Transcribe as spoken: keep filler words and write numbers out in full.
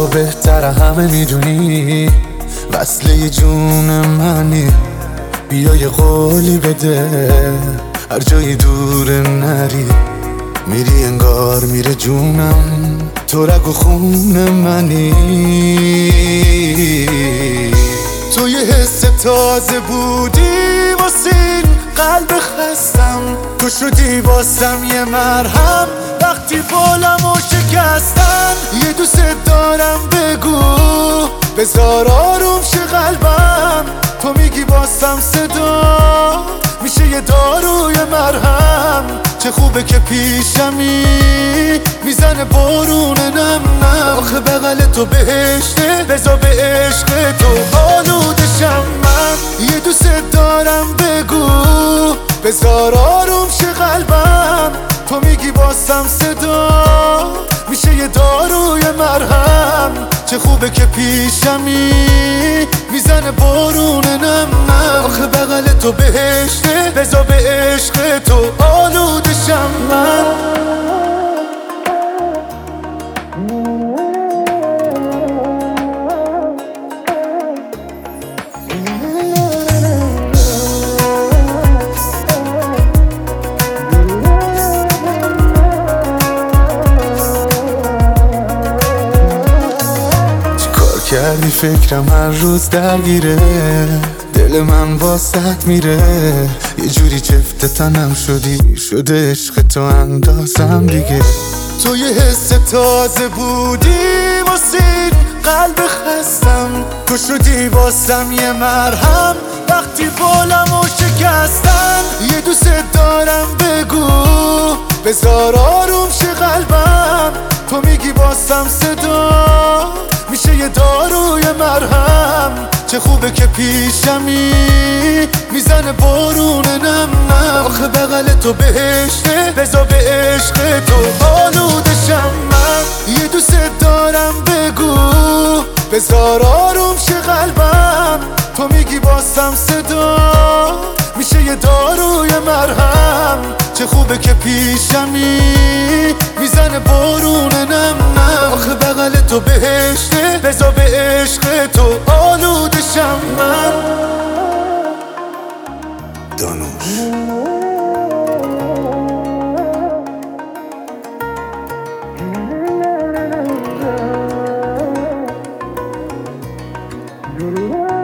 بهتر همه میدونی، وصله جون منی. بیا یه قولی بده، هر جایی دور نری، میری انگار میره جونم، تو رگ و خون منی. تو یه حس تازه بودی واسین قلب خستم، تو شدی واسم یه مرهم وقتی بالمو شکستن. یه دوست دارم بگو بذار آروم شه قلبم، تو میگی واسم صدا میشه یه داروی مرهم. چه خوبه که پیشمی میزنه بارون نم نم، آخه بغل تو بهشته بذار به عشق تو آلودشم من. یه دوست دارم بگو بذار آروم شه قلبم، تو میگی واسم صدا میشه یه داروی مرهم. چه خوبه که پیشمی میزنه بارون نم نم، آخه بغل تو بهشته بذار به عشق تو آلودشم من. کردی فکرم هر روز درگیره، دل من واسط میره، یه جوری چفت تنم شدی، شده عشق تو اندازم دیگه. تو یه حس تازه بودی واسین قلب خستم، تو شدی واسم یه مرهم وقتی بالمو شکستن. یه دوست دارم بگو بذار آروم شه قلبم، تو میگی واسم صدا میشه یه داروی مرهم. چه خوبه که پیشمی میزنه بارون نم نم، آخه بغل تو بهشته بذار به عشق تو آلودشم من. یه دوست دارم بگو بذار آروم شه قلبم، تو میگی واسم صدا میشه یه داروی مرهم. چه خوبه که پیشمی میزنه بارون نم نم، آخه بغل تو بهشته بذار به عشق تو آلودشم من. دانوش